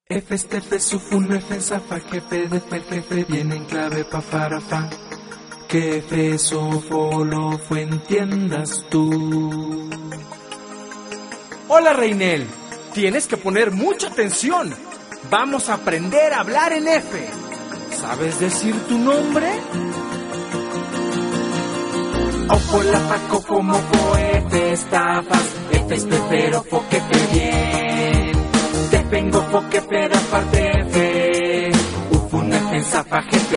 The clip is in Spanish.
F este F sufun F zafa jefe de fer jefe viene en clave pa farafa. Que F sofolo fue entiendas tú. Hola Reinel, tienes que poner mucha atención. Vamos a aprender a hablar en F. ¿Sabes decir tu nombre? Ojo la paco como F estafas. F es pero fo que fe bien. Te vengo fo que fe da parte F. Ufun F zafa jefe.